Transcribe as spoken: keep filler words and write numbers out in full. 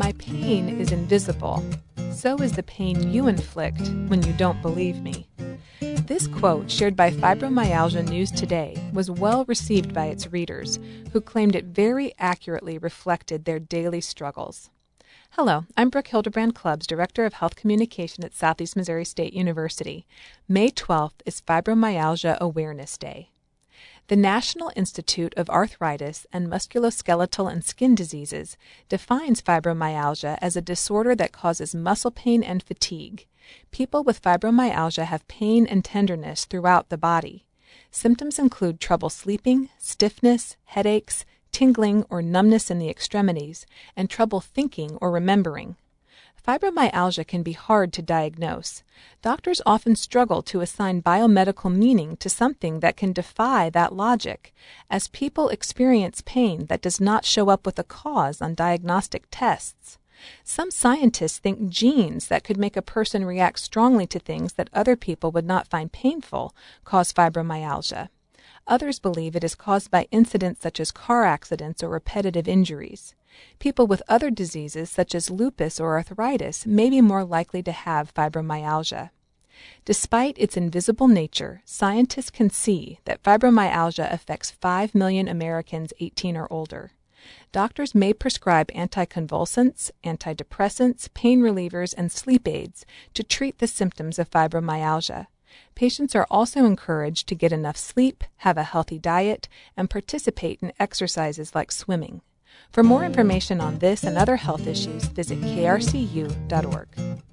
My pain is invisible. So is the pain you inflict when you don't believe me. This quote, shared by Fibromyalgia News Today, was well received by its readers, who claimed it very accurately reflected their daily struggles. Hello, I'm Brooke Hildebrand Clubbs, Director of Health Communication at Southeast Missouri State University. May twelfth is Fibromyalgia Awareness Day. The National Institute of Arthritis and Musculoskeletal and Skin Diseases defines fibromyalgia as a disorder that causes muscle pain and fatigue. People with fibromyalgia have pain and tenderness throughout the body. Symptoms include trouble sleeping, stiffness, headaches, tingling or numbness in the extremities, and trouble thinking or remembering. Fibromyalgia can be hard to diagnose. Doctors often struggle to assign biomedical meaning to something that can defy that logic, as people experience pain that does not show up with a cause on diagnostic tests. Some scientists think genes that could make a person react strongly to things that other people would not find painful cause fibromyalgia. Others believe it is caused by incidents such as car accidents or repetitive injuries. People with other diseases such as lupus or arthritis may be more likely to have fibromyalgia. Despite its invisible nature, scientists can see that fibromyalgia affects five million Americans eighteen or older. Doctors may prescribe anticonvulsants, antidepressants, pain relievers, and sleep aids to treat the symptoms of fibromyalgia. Patients are also encouraged to get enough sleep, have a healthy diet, and participate in exercises like swimming. For more information on this and other health issues, visit K R C U dot org.